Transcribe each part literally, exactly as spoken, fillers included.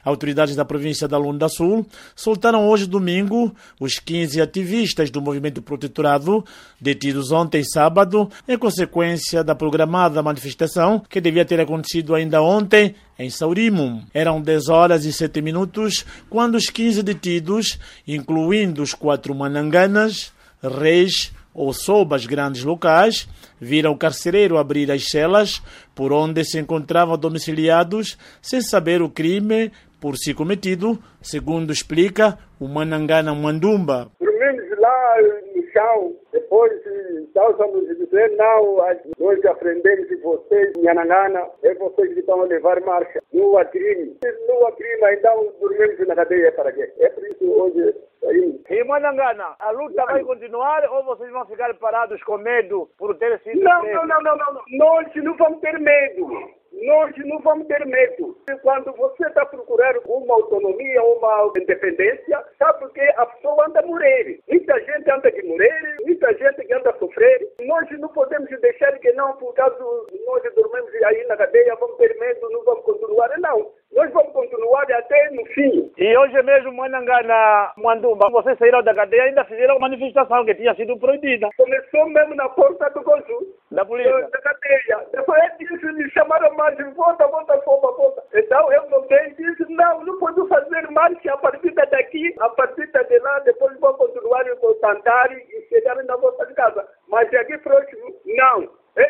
Autoridades da província da Lunda Sul soltaram hoje, domingo, os quinze ativistas do movimento protetorado detidos ontem, sábado, em consequência da programada manifestação que devia ter acontecido ainda ontem em Saurimo. Eram dez horas e sete minutos quando os quinze detidos, incluindo os quatro mananganas, reis ou sobas grandes locais, viram o carcereiro abrir as celas por onde se encontravam domiciliados sem saber o crime por si cometido, segundo explica o manangana Mwandumba. Dormimos lá no chão, depois estávamos a dizer, não, nós aprendemos de vocês, Nhanangana, é vocês que estão a levar marcha. No crime, no crime, então dormimos na cadeia para quê? É por isso hoje... E Manangana, a luta vai continuar ou vocês vão ficar parados com medo por ter sido... Não, não, não, não, não, nós não vamos ter medo. Nós não vamos ter medo. Quando você está procurando uma autonomia, uma independência, sabe porque a pessoa anda a morrer. Muita gente anda a morrer, muita gente que anda a sofrer. Nós não podemos deixar que não, por causa nós dormimos aí na cadeia, vamos ter medo, não vamos continuar. Não, nós vamos continuar até no fim. E hoje mesmo, Manangana, Mwandumba, vocês saíram da cadeia e ainda fizeram uma manifestação que tinha sido proibida. Começou mesmo na porta do Gozu. Da polícia? Da cadeia. Depois disso, me chamaram mais, volta, volta, volta, volta. Então eu voltei e disse, não, não posso fazer marcha a partir daqui, a partir de lá, depois vou continuar a tentar e chegar na vossa casa. Mas aqui próximo, não.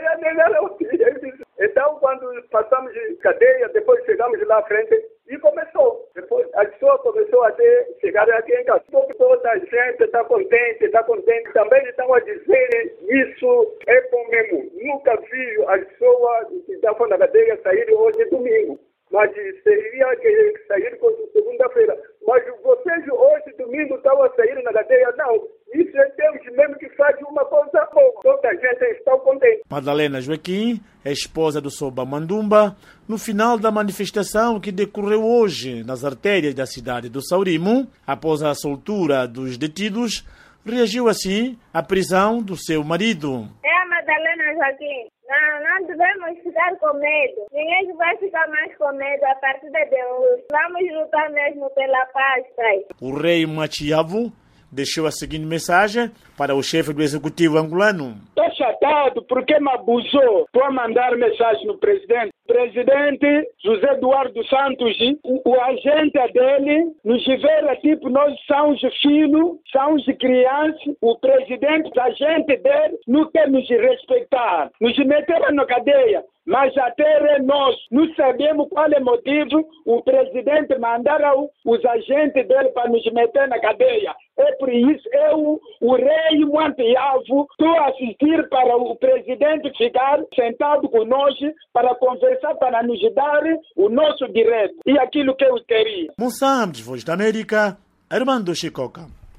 Então, quando passamos de cadeia, depois chegamos lá à frente e começou. Depois a pessoa começou a ter, chegar aqui em casa. Toda a gente está contente, está contente. Também estão a dizer isso é bom mesmo. Nunca vi as pessoas que estavam na cadeia sair hoje domingo. Mas seria que sair segunda-feira. Mas vocês hoje, domingo, estão a sair na cadeia? Não. Isso é Deus mesmo que faz uma coisa boa. Toda a gente está contente. Madalena Joaquim, a esposa do Soba Mwandumba, no final da manifestação que decorreu hoje nas artérias da cidade do Saurimo, após a soltura dos detidos, reagiu assim à prisão do seu marido. É a Madalena Joaquim. Não, não devemos ficar com medo. Ninguém vai ficar mais com medo a partir de hoje. Vamos lutar mesmo pela paz, pai. O rei Machiavo deixou a seguinte mensagem para o chefe do executivo angolano. Estou chatado porque me abusou. Estou a mandar mensagem no presidente. Presidente José Eduardo Santos, o, o agente dele, nos vê tipo, nós somos filhos, somos crianças, o presidente, a gente dele, não quer nos respeitar. Nos meteram na cadeia. Mas até nós não sabemos qual é o motivo o presidente mandaram os agentes dele para nos meter na cadeia. É por isso eu, o rei Mwandumba, estou a assistir para o presidente ficar sentado conosco para conversar, para nos dar o nosso direito e aquilo que eu queria. Moçambique, Voz da América, Armando Chicoca.